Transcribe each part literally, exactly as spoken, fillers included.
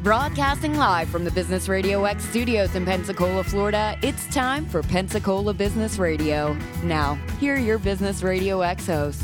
Broadcasting live from the Business Radio X studios in Pensacola, Florida, it's time for Pensacola Business Radio. Now, here are your Business Radio X hosts.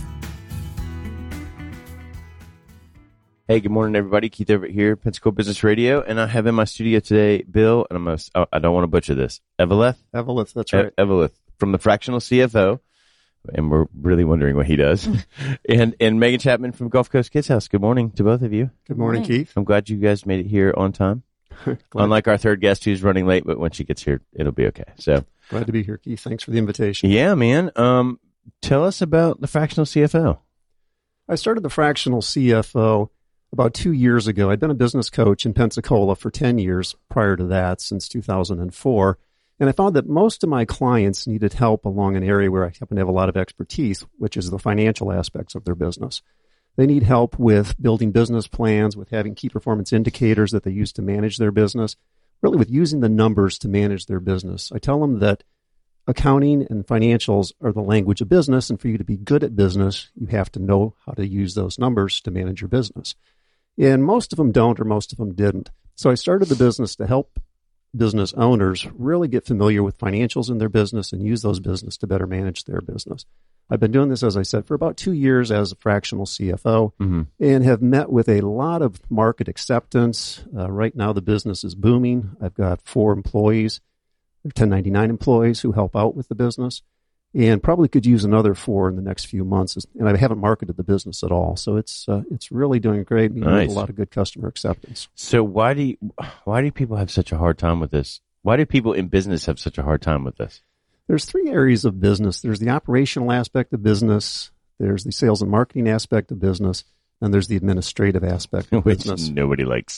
Hey, good morning, everybody. Keith Everett here, Pensacola Business Radio, and I have in my studio today Bill, and I'm gonna, oh, I don't want to butcher this, Eveleth? Eveleth, that's right. E- Eveleth, from the Fractional C F O, and we're really wondering what he does, and and Megan Chapman from Gulf Coast Kids House. Good morning to both of you. Good morning, morning. Keith. I'm glad you guys made it here on time. Unlike our third guest who's running late, but when she gets here, it'll be okay. So glad to be here, Keith. Thanks for the invitation. Yeah, man. Um, tell us about the Fractional C F O. I started the Fractional C F O about two years ago. I'd been a business coach in Pensacola for ten years prior to that, since two thousand four. And I found that most of my clients needed help along an area where I happen to have a lot of expertise, which is the financial aspects of their business. They need help with building business plans, with having key performance indicators that they use to manage their business, really with using the numbers to manage their business. I tell them that accounting and financials are the language of business, and for you to be good at business, you have to know how to use those numbers to manage your business. And most of them don't, or most of them didn't. So I started the business to help business owners really get familiar with financials in their business and use those business to better manage their business. I've been doing this, as I said, for about two years as a fractional C F O, mm-hmm. and have met with a lot of market acceptance. Uh, right now, the business is booming. I've got four employees, ten ninety-nine employees who help out with the business, and probably could use another four in the next few months. And I haven't marketed the business at all, so it's uh, it's really doing great. We Nice. have a lot of good customer acceptance. So why do you, why do people have such a hard time with this? Why do people in business have such a hard time with this? There's three areas of business. There's the operational aspect of business, there's the sales and marketing aspect of business, and there's the administrative aspect of Which business. nobody likes.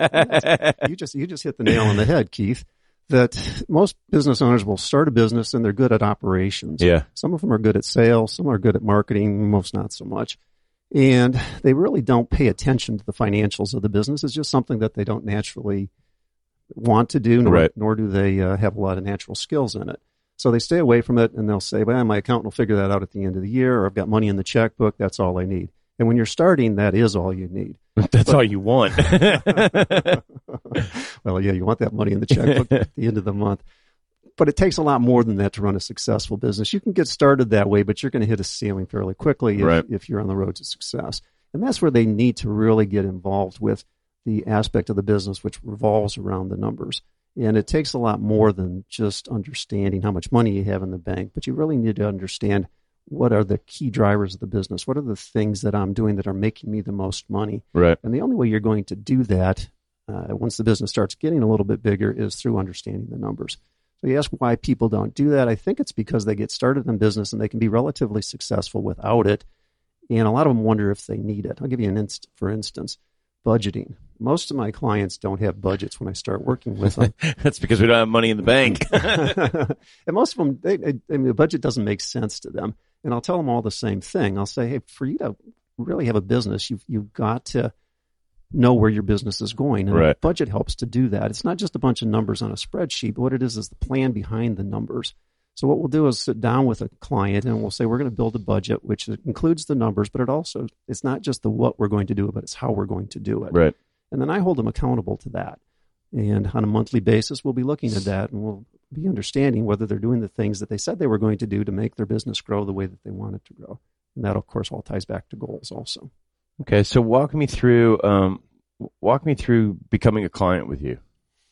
you just you just hit the nail on the head, Keith. That most business owners will start a business and they're good at operations. Yeah. Some of them are good at sales, some are good at marketing, most not so much. And they really don't pay attention to the financials of the business. It's just something that they don't naturally want to do, nor, Right. nor do they uh, have a lot of natural skills in it. So they stay away from it, and they'll say, well, my accountant will figure that out at the end of the year, or I've got money in the checkbook, that's all I need. And when you're starting, that is all you need. That's But- all you want. Well, yeah, you want that money in the checkbook at the end of the month. But it takes a lot more than that to run a successful business. You can get started that way, but you're going to hit a ceiling fairly quickly if, Right. if you're on the road to success. And that's where they need to really get involved with the aspect of the business which revolves around the numbers. And it takes a lot more than just understanding how much money you have in the bank, but you really need to understand what are the key drivers of the business? What are the things that I'm doing that are making me the most money? Right. And the only way you're going to do that uh, once the business starts getting a little bit bigger is through understanding the numbers. So you ask why people don't do that. I think it's because they get started in business and they can be relatively successful without it. And a lot of them wonder if they need it. I'll give you an inst- for instance, budgeting. Most of my clients don't have budgets when I start working with them. That's because we don't have money in the bank. And most of them, they, they, I mean, the budget doesn't make sense to them. And I'll tell them all the same thing. I'll say, hey, for you to really have a business, you've, you've got to know where your business is going. And Right. a budget helps to do that. It's not just a bunch of numbers on a spreadsheet, but what it is is the plan behind the numbers. So what we'll do is sit down with a client and we'll say, we're going to build a budget, which includes the numbers, but it also, it's not just the what we're going to do, but it's how we're going to do it. Right. And then I hold them accountable to that. And on a monthly basis, we'll be looking at that and we'll be understanding whether they're doing the things that they said they were going to do to make their business grow the way that they want it to grow. And that, of course, all ties back to goals also. Okay. So walk me through, um, walk me through becoming a client with you.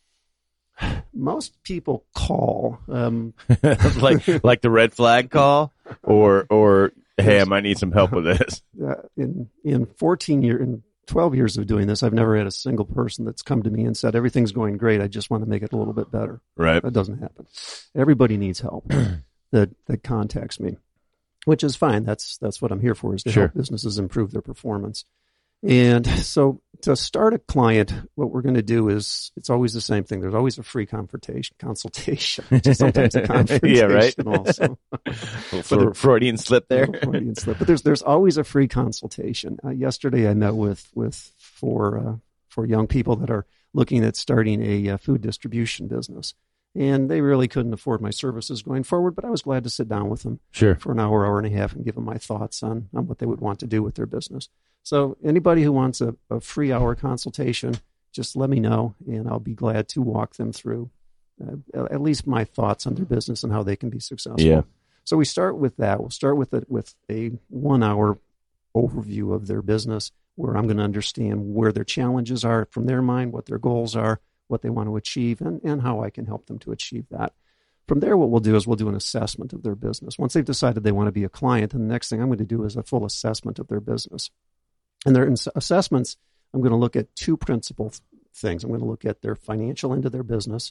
Most people call. Um, like, like the red flag call or, or, hey, I might need some help with this. uh, in in fourteen years, in twelve years of doing this, I've never had a single person that's come to me and said, everything's going great, I just want to make it a little bit better. Right. That doesn't happen. Everybody needs help that, that contacts me, which is fine. That's that's what I'm here for, is to Sure. help businesses improve their performance. And so to start a client, what we're going to do is, it's always the same thing. There's always a free consultation, consultation, which is sometimes a confrontation Yeah, right. also. Fre- Freudian slip there. Freudian slip. But there's there's always a free consultation. Uh, yesterday I met with, with four, uh, four young people that are looking at starting a uh, food distribution business. And they really couldn't afford my services going forward, but I was glad to sit down with them Sure. for an hour, hour and a half and give them my thoughts on, on what they would want to do with their business. So anybody who wants a, a free hour consultation, just let me know, and I'll be glad to walk them through uh, at least my thoughts on their business and how they can be successful. Yeah. So we start with that. We'll start with it with a one-hour overview of their business, where I'm going to understand where their challenges are from their mind, what their goals are, what they want to achieve, and, and how I can help them to achieve that. From there, what we'll do is we'll do an assessment of their business. Once they've decided they want to be a client, then the next thing I'm going to do is a full assessment of their business. And their assessments, I'm going to look at two principal things. I'm going to look at their financial end of their business.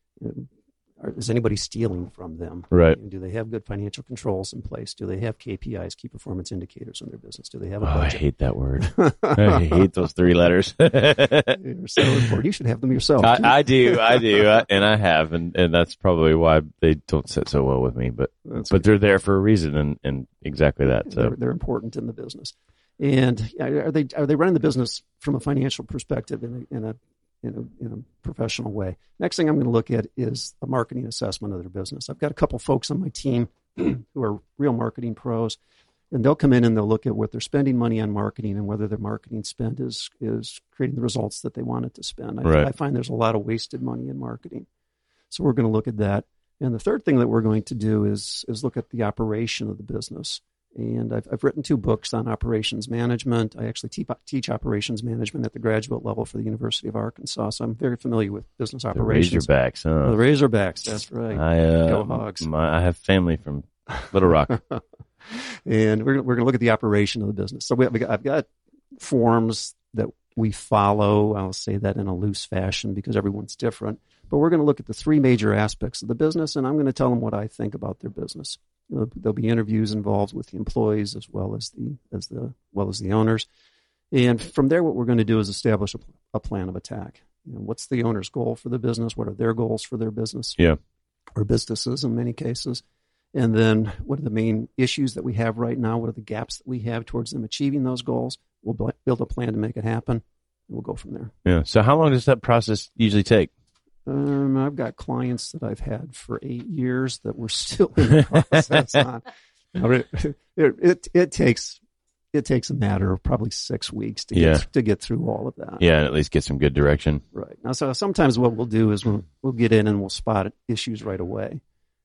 Is anybody stealing from them? Right. Do they have good financial controls in place? Do they have K P Is, key performance indicators in their business? Do they have a Oh, budget? I hate that word. I hate those three letters. They're so important. You should have them yourself. I, I do, I do, I, and I have, and, and that's probably why they don't sit so well with me. But That's but good. they're there for a reason, and, and exactly that. So They're, they're important in the business. And are they are they running the business from a financial perspective in a, in a in a in a professional way? Next thing I'm going to look at is a marketing assessment of their business. I've got a couple folks on my team who are real marketing pros, and they'll come in and they'll look at what they're spending money on marketing and whether their marketing spend is is creating the results that they want it to spend. I, Right. I find there's a lot of wasted money in marketing, so we're going to look at that. And the third thing that we're going to do is is look at the operation of the business. And I've, I've written two books on operations management. I actually te- teach operations management at the graduate level for the University of Arkansas, so I'm very familiar with business the operations. Razorbacks, huh? The Razorbacks, that's right. I uh, Go Hogs. My, I have family from Little Rock. And we're we're going to look at the operation of the business. So we, we got, I've got forms that we follow. I'll say that in a loose fashion because everyone's different. But we're going to look at the three major aspects of the business, and I'm going to tell them what I think about their business. There'll be interviews involved with the employees as well as the as the well as the owners, and from there, what we're going to do is establish a, a plan of attack. You know, what's the owner's goal for the business? What are their goals for their business? Yeah. Or businesses in many cases, and then what are the main issues that we have right now? What are the gaps that we have towards them achieving those goals? We'll build a plan to make it happen, and we'll go from there. Yeah. So how long does that process usually take? Um, I've got clients that I've had for eight years that we're still in the process on. Now, it, it, it, it takes it takes a matter of probably six weeks to get Yeah. to get through all of that. Yeah, and at least get some good direction. Right. Now, so sometimes what we'll do is we'll we'll get in and we'll spot issues right away,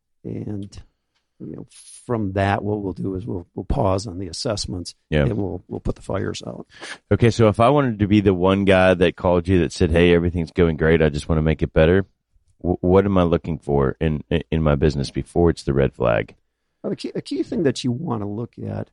and you know from that what we'll do is we'll we'll pause on the assessments Yeah. and we'll we'll put the fires out. Okay, so if I wanted to be the one guy that called you that said, "Hey, everything's going great. I just want to make it better," w- what am I looking for in in my business before it's the red flag? Well, the key, a key thing that you want to look at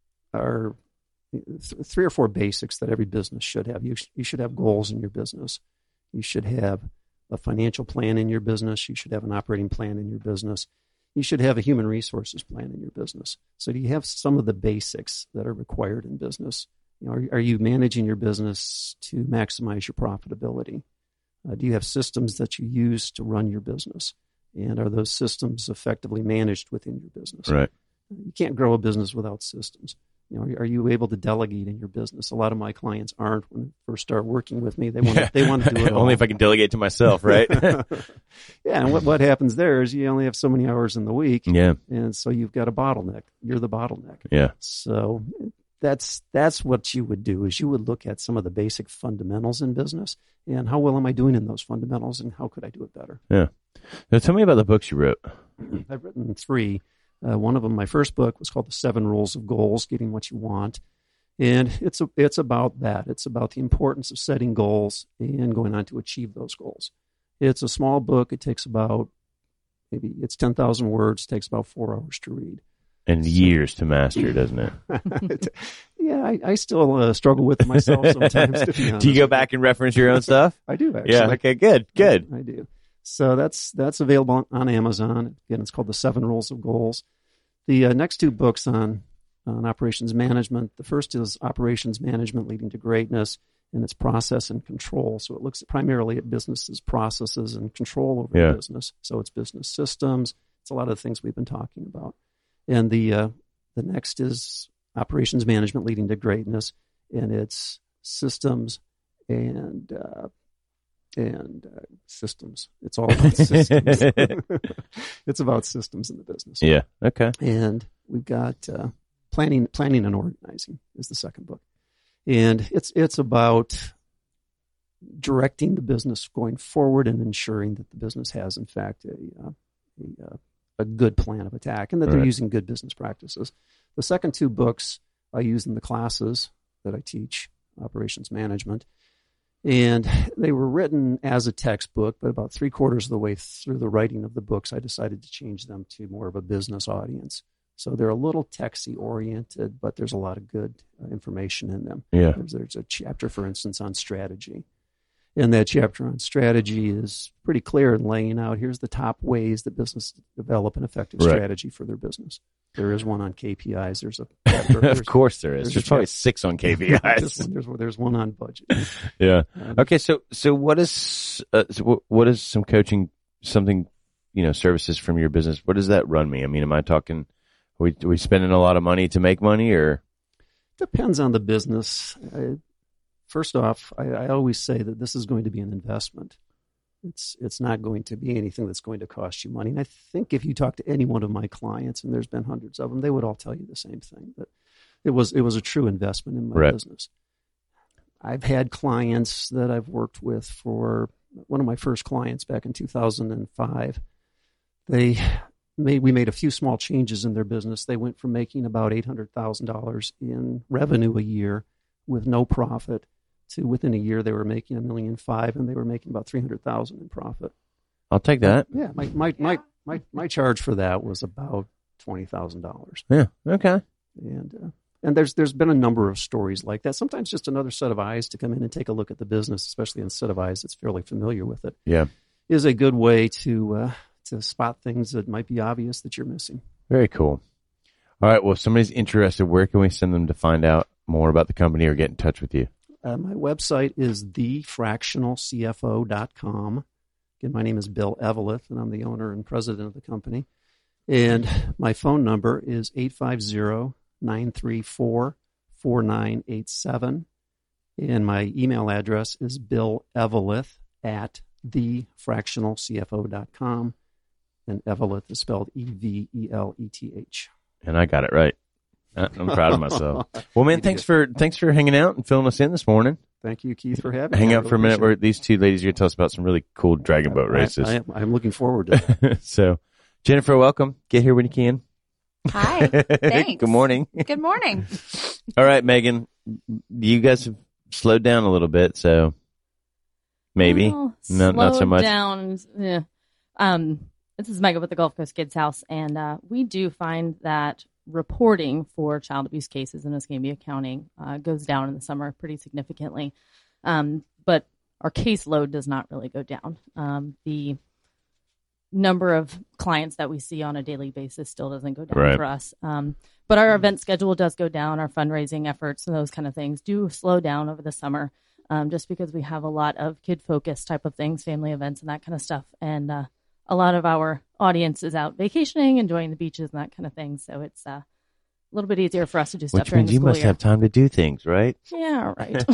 are th- three or four basics that every business should have. You, sh- you should have goals in your business. You should have a financial plan in your business. You should have an operating plan in your business. You should have a human resources plan in your business. So do you have some of the basics that are required in business? You know, are, are you managing your business to maximize your profitability? Uh, do you have systems that you use to run your business? And are those systems effectively managed within your business? Right. You can't grow a business without systems. You know, are you able to delegate in your business? A lot of my clients aren't. When they first start working with me, they want to, they want to do it all. Only if I can delegate to myself, right? Yeah, and what, what happens there is you only have so many hours in the week, Yeah, and so you've got a bottleneck. You're the bottleneck. yeah, So that's that's what you would do is you would look at some of the basic fundamentals in business and how well am I doing in those fundamentals and how could I do it better? yeah. Now tell me about the books you wrote. I've written three. Uh, one of them, my first book, was called The Seven Rules of Goals, Getting What You Want. And it's a, it's about that. It's about the importance of setting goals and going on to achieve those goals. It's a small book. It takes about, maybe it's ten thousand words, takes about four hours to read. And years to master, doesn't it? Yeah, I, I still uh, struggle with it myself sometimes, to be honest. Do you go back and reference your own stuff? I do, actually. Yeah. Okay. Good. Good. I, I do. So that's that's available on, on Amazon. Again, it's called The Seven Rules of Goals. The uh, next two books on, on operations management, the first is Operations Management Leading to Greatness, and it's process and control. So it looks primarily at businesses, processes, and control over Yeah. business. So it's business systems. It's a lot of the things we've been talking about. And the uh, the next is Operations Management Leading to Greatness, and it's systems and uh, and uh, systems. It's all about systems. It's about systems in the business. Yeah. Okay. And we've got uh, planning, planning and organizing is the second book, and it's it's about directing the business going forward and ensuring that the business has, in fact, a, uh, a, a good plan of attack and that Right. they're using good business practices. The second two books I use in the classes that I teach, operations management, and they were written as a textbook, but about three quarters of the way through the writing of the books, I decided to change them to more of a business audience. So they're a little techy oriented, but there's a lot of good uh, information in them. Yeah. There's, there's a chapter, for instance, on strategy. And that chapter on strategy is pretty clear in laying out here's the top ways that business develop an effective Right. strategy for their business. There is one on K P Is. There's a chapter, Of there's, course there is. there's There's a probably chap- six on K P there's, Is. one, there's, there's one on budget. Yeah. Um, Okay. So, so what is, uh, so what- what is some coaching, something, you know, services from your business? What does that run me? I mean, am I talking, are we, are we spending a lot of money to make money or? Depends on the business. I, first off, I, I always say that this is going to be an investment. It's it's not going to be anything that's going to cost you money. And I think if you talk to any one of my clients, and there's been hundreds of them, they would all tell you the same thing, that it was it was a true investment in my Right. business. I've had clients that I've worked with for one of my first clients back in two thousand five. They made we made a few small changes in their business. They went from making about eight hundred thousand dollars in revenue a year with no profit to within a year they were making a million five, and they were making about three hundred thousand in profit. I'll take that. Yeah, my my my my, my charge for that was about twenty thousand dollars. Yeah. Okay. And uh, and there's there's been a number of stories like that. Sometimes just another set of eyes to come in and take a look at the business, especially a set of eyes that's fairly familiar with it, Yeah. is a good way to uh, to spot things that might be obvious that you're missing. Very cool. All right. Well, if somebody's interested, where can we send them to find out more about the company or get in touch with you? Uh, my website is the fractional C F O dot com. Again, my name is Bill Eveleth, and I'm the owner and president of the company. And my phone number is eight five zero, nine three four, four nine eight seven. And my email address is Bill Eveleth at the fractional C F O dot com. And Eveleth is spelled E V E L E T H. And I got it right. I'm proud of myself. Well, man, thanks for thanks for hanging out and filling us in this morning. Thank you, Keith, for having me. Hang I out really for a minute appreciate where it. these two ladies are going to tell us about some really cool dragon boat races. I, I am, I'm looking forward to it. So, Jennifer, welcome. Get here when you can. Hi. Thanks. Good morning. Good morning. All right, Megan, you guys have slowed down a little bit, so maybe. Well, No, not so slowed much. Down. Yeah. Um, this is Megan with the Gulf Coast Kids House, and uh, we do find that reporting for child abuse cases in Escambia County uh, goes down in the summer pretty significantly. Um, but our caseload does not really go down. Um, the number of clients that we see on a daily basis still doesn't go down Right. for us. Um, but our event schedule does go down. Our fundraising efforts and those kind of things do slow down over the summer, um, just because we have a lot of kid-focused type of things, family events and that kind of stuff. And uh, a lot of our audience is out vacationing, enjoying the beaches and that kind of thing. So it's uh, a little bit easier for us to do stuff Which during means the you school must year. have time to do things, right? Yeah, right.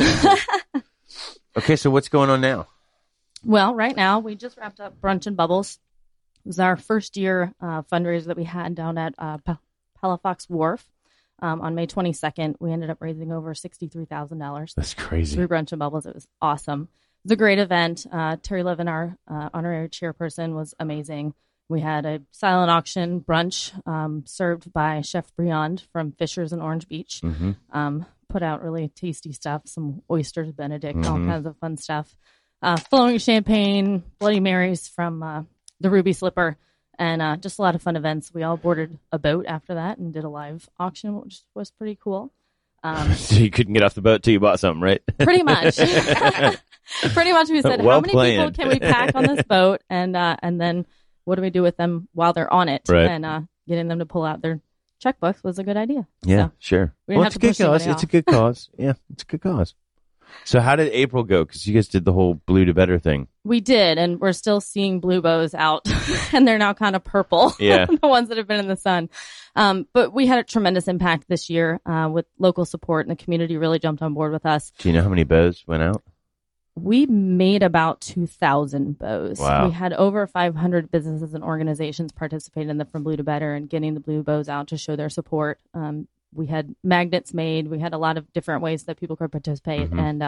Okay, so what's going on now? Well, right now, we just wrapped up Brunch and Bubbles. It was our first year uh, fundraiser that we had down at uh, Pa- Palafox Wharf um, on May twenty-second. We ended up raising over sixty-three thousand dollars That's crazy. through Brunch and Bubbles. It was awesome. It was a great event. Uh, Terry Levin, our uh, honorary chairperson, was amazing. We had a silent auction brunch um, served by Chef Briand from Fishers in Orange Beach. Mm-hmm. Um, put out really tasty stuff, some oysters Benedict, all Mhm. kinds of fun stuff. Uh, flowing champagne, Bloody Marys from uh, the Ruby Slipper, and uh, just a lot of fun events. We all boarded a boat after that and did a live auction, which was pretty cool. Um, So you couldn't get off the boat till you bought something, right? pretty much. Pretty much we said, Well how many planned. people can we pack on this boat? And uh, and then what do we do with them while they're on it? Right. And uh, getting them to pull out their checkbooks was a good idea. Yeah, So, sure. we didn't Well, have it's a to good push anybody cause. It's a off. good cause. Yeah, it's a good cause. So how did April go? Because you guys did the whole blue to better thing. we did, and we're still seeing blue bows out, and they're now kind of purple. Yeah. The ones that have been in the sun. Um, but we had a tremendous impact this year uh, with local support, and the community really jumped on board with us. Do you know how many bows went out? We made about two thousand bows. Wow. We had over five hundred businesses and organizations participate in the From Blue to Better and getting the blue bows out to show their support. Um, we had magnets made. We had a lot of different ways that people could participate. Mhm. And uh,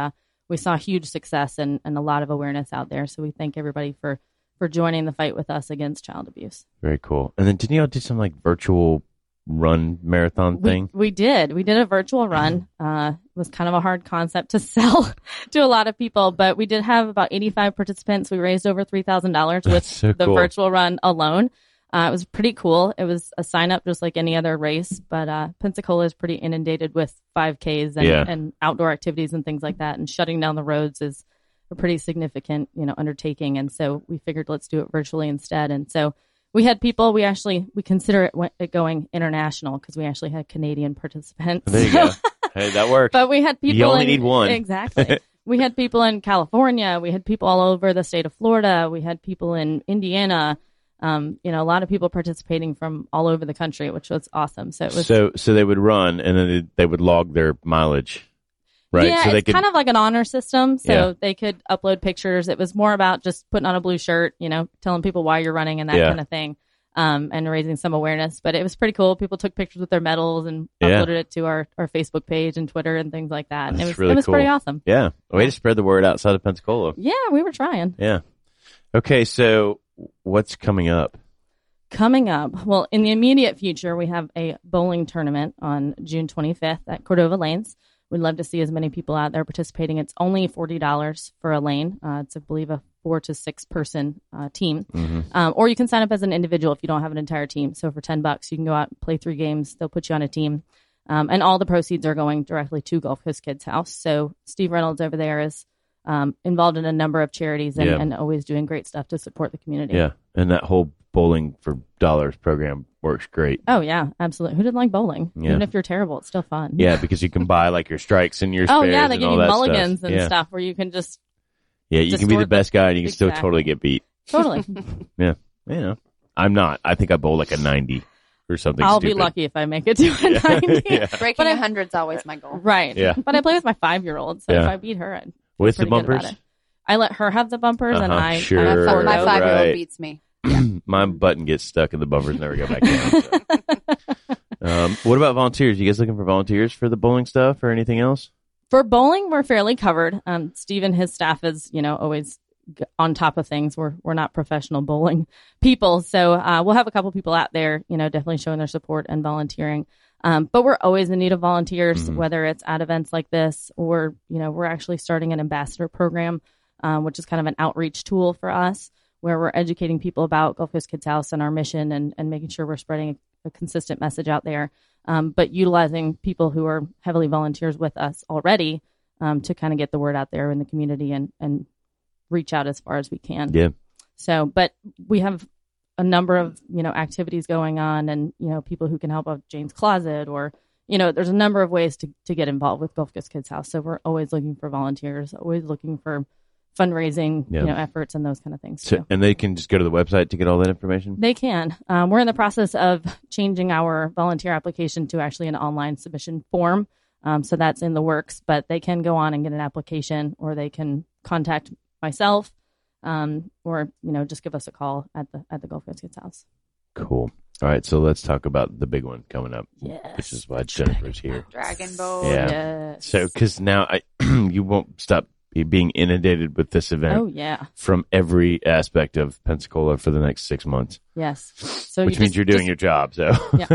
we saw huge success and, and a lot of awareness out there. So we thank everybody for, for joining the fight with us against child abuse. Very cool. And then didn't y'all do some like virtual run marathon thing? We, we did. We did a virtual run. Uh, it was kind of a hard concept to sell to a lot of people, but we did have about eighty-five participants. We raised over three thousand dollars with so the cool. virtual run alone. Uh, it was pretty cool. It was a sign up just like any other race, but uh, Pensacola is pretty inundated with five Ks and, Yeah. and outdoor activities and things like that. And shutting down the roads is a pretty significant, you know, undertaking. And so we figured let's do it virtually instead. And so we had people, we actually, we consider it, went, it going international because we actually had Canadian participants. There you go. Hey, that works. But we had people. You only in, need one. Exactly. We had people in California. We had people all over the state of Florida. We had people in Indiana. Um, you know, a lot of people participating from all over the country, which was awesome. So it was. So, so they would run and then they, they would log their mileage, right? Yeah, so they it's could, kind of like an honor system. So Yeah. they could upload pictures. It was more about just putting on a blue shirt, you know, telling people why you're running and that Yeah. kind of thing. Um, and raising some awareness, but it was pretty cool. People took pictures with their medals and Yeah. uploaded it to our, our Facebook page and Twitter and things like that. And That's it was, really it was cool. pretty awesome. yeah. Way to spread the word outside of Pensacola. Yeah, we were trying. Yeah. Okay. So what's coming up? Coming up, well, in the immediate future, we have a bowling tournament on June twenty-fifth at Cordova Lanes. We'd love to see as many people out there participating. It's only forty dollars for a lane. Uh, it's, I believe, a four to six person uh, team. Mm-hmm. Um, or you can sign up as an individual if you don't have an entire team. So for ten bucks, you can go out and play three games. They'll put you on a team. Um, and all the proceeds are going directly to Gulf Coast Kids House. So Steve Reynolds over there is um, involved in a number of charities and, Yeah. and always doing great stuff to support the community. Yeah. And that whole bowling for dollars program works great. Oh, yeah, absolutely. Who didn't like bowling? Yeah. Even if you're terrible, it's still fun. Yeah. Because you can buy like your strikes and your Oh, spares yeah, they and give all you that mulligans stuff. and yeah. stuff where you can just Yeah. You can be the distort best guy and you can still Exactly. totally get beat. totally. Yeah. You know, I'm not. I think I bowl like a ninety or something. I'll stupid. be lucky if I make it to a ninety. Yeah. Breaking But I- a hundred's always my goal. Right. Yeah. But I play with my five year old, so Yeah. if I beat her, I'd feel With the pretty good about bumpers? it. I let her have the bumpers and Uh-huh, I, sure. I My, forward my over. five year old Right. beats me. My button gets stuck in the bumpers and never go back down. So. um, what about volunteers? You guys looking for volunteers for the bowling stuff or anything else? For bowling, we're fairly covered. Um, Steve and his staff is, you know, always g- on top of things. We're we're not professional bowling people, so uh, we'll have a couple people out there, you know, definitely showing their support and volunteering. Um, but we're always in need of volunteers, Mhm. whether it's at events like this or, you know, we're actually starting an ambassador program, um, which is kind of an outreach tool for us, where we're educating people about Gulf Coast Kids House and our mission and, and making sure we're spreading a, a consistent message out there. Um, but utilizing people who are heavily volunteers with us already um, to kind of get the word out there in the community and, and reach out as far as we can. Yeah. So, but we have a number of, you know, activities going on and, you know, people who can help out Jane's Closet or, you know, there's a number of ways to, to get involved with Gulf Coast Kids House. So we're always looking for volunteers, always looking for fundraising, Yeah. you know, efforts and those kind of things So, too. and they can just go to the website to get all that information? They can. Um, we're in the process of changing our volunteer application to actually an online submission form. Um, so that's in the works, but they can go on and get an application or they can contact myself um, or, you know, just give us a call at the at the Gulf Coast Kids House. Cool. All right. So let's talk about the big one coming up, Yes. which is why Jennifer's here. Dragon boat. Yeah. Yes. So, because now I, you won't stop being inundated with this event Oh, yeah. from every aspect of Pensacola for the next six months, Yes. So which you means just, you're doing just, your job. So,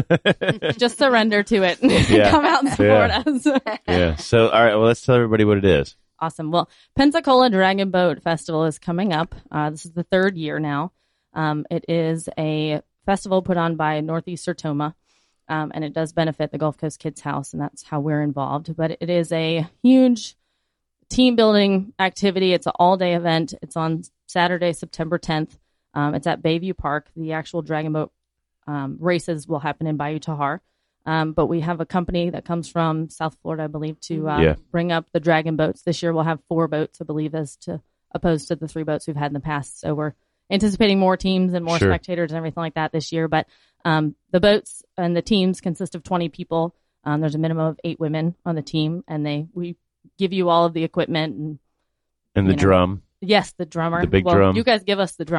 just surrender to it and Yeah. come out and support us. yeah. So, all right. Well, let's tell everybody what it is. Awesome. Well, Pensacola Dragon Boat Festival is coming up. Uh, this is the third year now. Um, it is a festival put on by Northeast Sertoma, um, and it does benefit the Gulf Coast Kids House, and that's how we're involved. But it is a huge team building activity. It's an all day event. It's on Saturday, September tenth. Um, it's at Bayview Park. The actual Dragon Boat um, races will happen in Bayou Tahar. Um, but we have a company that comes from South Florida, I believe, to uh, Yeah. bring up the Dragon boats. This year we'll have four boats, I believe, as to opposed to the three boats we've had in the past. So we're anticipating more teams and more Sure. spectators and everything like that this year. But um, the boats and the teams consist of twenty people. Um, there's a minimum of eight women on the team, and they we give you all of the equipment and And the You know. drum. yes, the drummer. The big well, drum. You guys give us the drummer.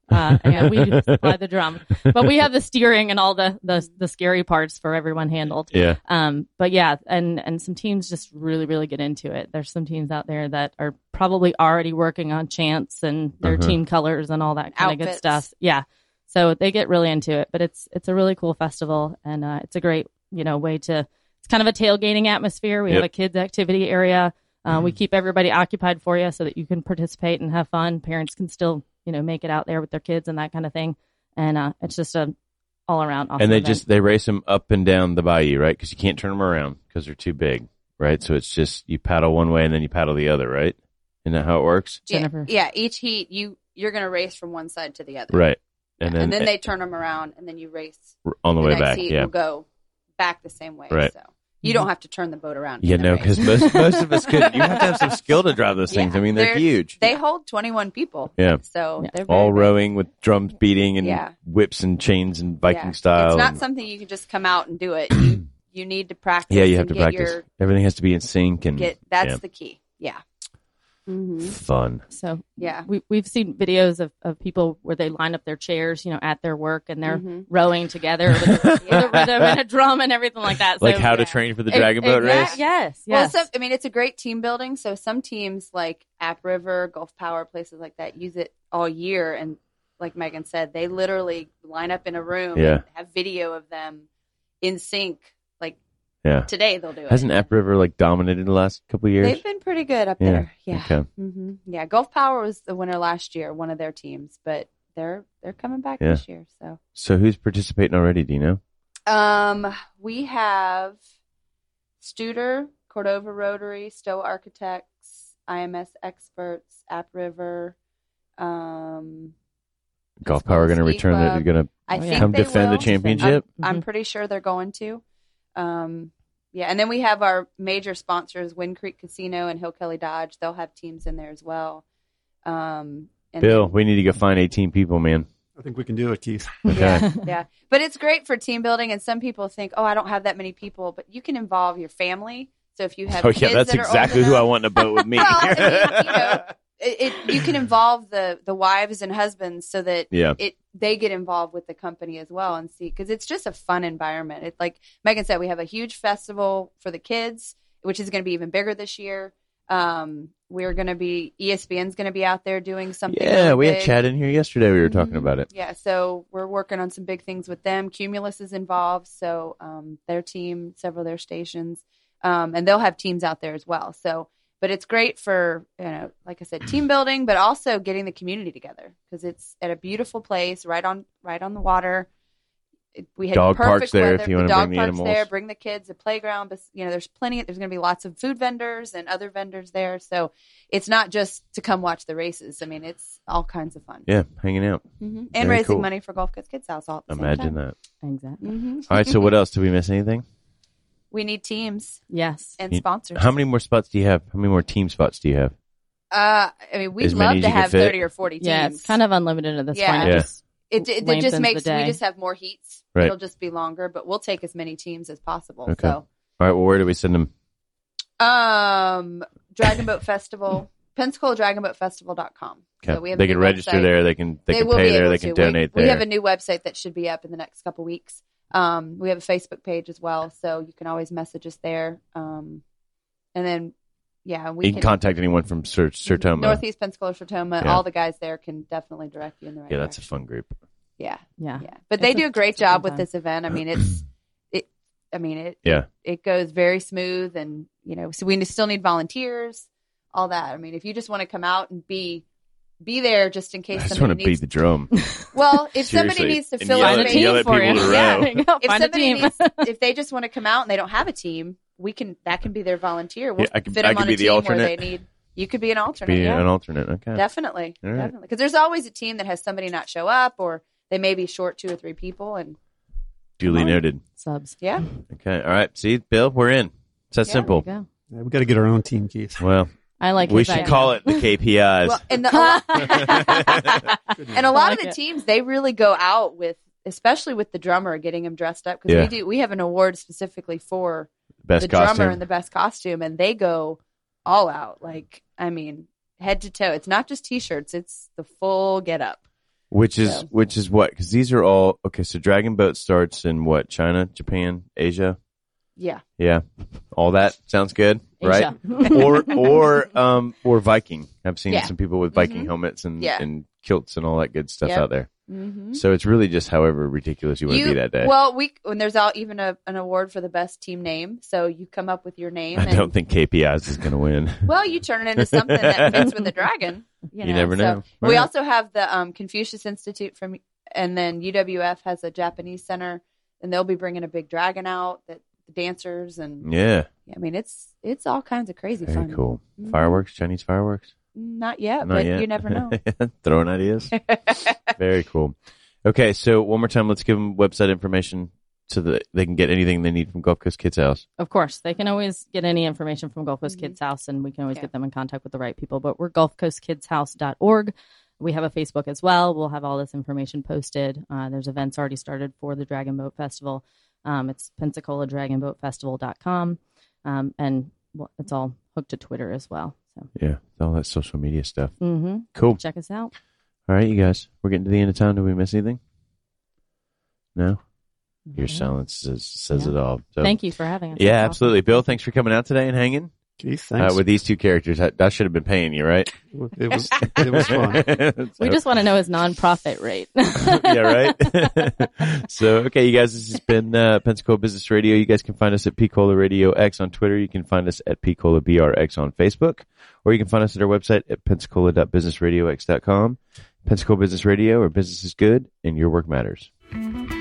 Uh, yeah, we supply the drum, but we have the steering and all the, the, the scary parts for everyone handled. Yeah. Um, but yeah, and, and some teams just really, really get into it. There's some teams out there that are probably already working on chants and their Uh-huh. team colors and all that kind of good Outfits. stuff. Yeah. So they get really into it, but it's, it's a really cool festival, and, uh, it's a great, you know, way to, it's kind of a tailgating atmosphere. We Yep. have a kids activity area. Uh, we keep everybody occupied for you so that you can participate and have fun. Parents can still, you know, make it out there with their kids and that kind of thing. And uh, it's just a all around awesome And they event. just they race them up and down the bayou, right? Because you can't turn them around because they're too big, right? So it's just you paddle one way and then you paddle the other, right? Isn't that how it works? Yeah, Jennifer. yeah, each heat you you're gonna race from one side to the other. Right. And then, And then they turn them around, and then you race. on the, The way next back, heat yeah. will go back the same way. Right. So you don't have to turn the boat around. Yeah, in the no, race. because most most of us couldn't. You have to have some skill to drive those things. Yeah, I mean, they're, they're- huge. They hold twenty-one people. Yeah. So Yeah. they're very All big. rowing with drums beating and Yeah. whips and chains and Viking Yeah. style. It's not and- something you can just come out and do it. You you need to practice. yeah, you have and to get practice. Your, Everything has to be in sync and get that's yeah. the key. Yeah. Mm-hmm. fun. So Yeah. we, we've seen videos of, of people where they line up their chairs, you know, at their work, and they're Mhm. rowing together with, a, with a rhythm and a drum and everything like that. Like so, how to yeah. train for the Ex- dragon boat exact- race. Yes, Well, yes. so, I mean, it's a great team building. So some teams like App River, Gulf Power, places like that use it all year. And like Megan said, they literally line up in a room Yeah. and have video of them in sync. Like Yeah. today, they'll do it. Hasn't App River like dominated the last couple of years? They've been pretty good up Yeah. there. Yeah. Okay. hmm Yeah. Gulf Power was the winner last year, one of their teams, but they're they're coming back Yeah. this year. So So who's participating already? Do you know? um, we have Studer, Cordova Rotary, Stowe Architects, I M S Experts, App River. Um, Golf Power going to Ski return that? Club. They're going to I Oh, yeah. think come they defend will. the championship? I'm, I'm Mhm. pretty sure they're going to. Um, yeah, and then we have our major sponsors, Wind Creek Casino and Hill Kelly Dodge. They'll have teams in there as well. Um, and Bill, then- we need to go find eighteen people, man. I think we can do it, Keith. Okay. yeah, yeah. But it's great for team building, and some people think, oh, I don't have that many people, but you can involve your family. So if you have Oh kids yeah, that's that are old exactly who I enough- want in a boat with me. Well, I mean, you know, it, it you can involve the the wives and husbands so that Yeah. it they get involved with the company as well and see, because it's just a fun environment. It's like Megan said, we have a huge festival for the kids, which is going to be even bigger this year. Um, we're going to be E S P N's going to be out there doing something. Yeah, really we had big. Chad in here yesterday. We were talking Mhm. about it. Yeah, so we're working on some big things with them. Cumulus is involved, so um, their team, several of their stations, um, and they'll have teams out there as well. So, but it's great for, you know, like I said, team building, but also getting the community together because it's at a beautiful place, right on right on the water. It, we had Dog perfect park's there weather. if you the wanna dog bring the park's animals. there. Bring the kids. The playground, but you know, there's plenty. There's going to be lots of food vendors and other vendors there. So it's not just to come watch the races. I mean, it's all kinds of fun. Yeah, hanging out. hmm And Very raising cool. money for Gulf Coast Kids House all at the same Imagine time. that. Exactly. hmm All right, so what else? Did we miss anything? We need teams Yes. and You- sponsors. How many more spots do you have? How many more team spots do you have? Uh, I mean, we'd As many love as to you can have fit? thirty or forty teams. Yeah, it's kind of unlimited at this Yeah. point. It Yeah. just- It, it, it lengthens just the makes we day. just have more heats. Right. It'll just be longer, but we'll take as many teams as possible. Okay. So, All right, well, where do we send them? um, Dragon Boat Festival, Pensacola Dragon Boat Festival dot com. Okay. So we have they a can new register website. there. They can they, They can will pay be there. able They can to. donate we, there. We have a new website that should be up in the next couple weeks. Um, we have a Facebook page as well, so you can always message us there. Um, and then, yeah, we you can contact anyone from Sir, Sertoma. Northeast Pensacola, Sertoma. Yeah. All the guys there can definitely direct you in the right Yeah, that's a direction. fun group. Yeah, Yeah. yeah. But It's they a- do a great it's a fun job with time. this event. I mean, it's it. I mean, it. Yeah. It goes very smooth, and you know, so we still need volunteers. All that. I mean, if you just want to come out and be be there, just in case I just somebody want to beat needs. the drum. Well, if somebody Seriously. needs to And fill yell a at- Find a space, yell team at for people you. to Yeah, row. there you go. if Find a somebody team. needs, if they just want to come out and they don't have a team, we can. That can be their volunteer. We'll Yeah, I can- fit I them can on be a the team where alternate. they need. You could be an alternate. Be yeah. an alternate. Okay. Definitely, All right. definitely. Because there's always a team that has somebody not show up, or they may be short two or three people, and Duly Come on. noted. Subs. yeah, Okay. All right. See, Bill, we're in. It's that Yeah. simple. There you go. Yeah, we got to get our own team, Keith. Well, I like we his should idea. call it the K P Is. well, and the, a lot, and a lot like of the it. teams they really go out with, especially with the drummer, getting him dressed up because Yeah. we do. We have an award specifically for Best the costume. drummer and the best costume, and they go all out. Like, I mean, head to toe. It's not just t-shirts; it's the full get up. Which is So. which is what? Because these are all okay. So Dragon Boat starts in what? China, Japan, Asia. Yeah. Yeah, all that sounds good, right? Asia. or or um or Viking. I've seen Yeah. some people with Viking Mhm. helmets and Yeah. and kilts and all that good stuff Yep. out there. Mm-hmm. So it's really just however ridiculous you want to be that day. Well, we when there's all even a, an award for the best team name, so you come up with your name. I and, don't think K P Is is going to win. Well, you turn it into something that fits with the dragon. You, You know? never So, know. We Right. also have the um, Confucius Institute from, and then U W F has a Japanese center, and they'll be bringing a big dragon out that the dancers and Yeah, I mean it's it's all kinds of crazy very fun. cool. Mhm. Fireworks, Chinese fireworks. Not yet, Not but yet. you never know. Throwing ideas. Very cool. Okay, so one more time, let's give them website information so that they can get anything they need from Gulf Coast Kids House. Of course, they can always get any information from Gulf Coast Mhm. Kids House, and we can always Okay. get them in contact with the right people. But we're gulf coast kids house dot org. We have a Facebook as well. We'll have all this information posted. Uh, there's events already started for the Dragon Boat Festival. Um, it's pensacola dragon boat festival dot com, um, and well, it's all hooked to Twitter as well. So Yeah, all that social media stuff. mm-hmm. Cool. Check us out. All right, you guys, we're getting to the end of time. Did we miss anything? No? Your Mhm. silence says, says Yeah. it all. So, Thank you for having us. Yeah, That's awesome. absolutely. Bill, thanks for coming out today and hanging Keith, uh, thanks. with these two characters. I, I should have been paying you, right? it was it was fun. We just want to know his nonprofit rate. yeah, right? So, okay, you guys, this has been uh, Pensacola Business Radio. You guys can find us at P-Cola Radio X on Twitter. You can find us at P-Cola B R X on Facebook. Or you can find us at our website at pensacola dot business radio x dot com. Pensacola Business Radio, where business is good and your work matters.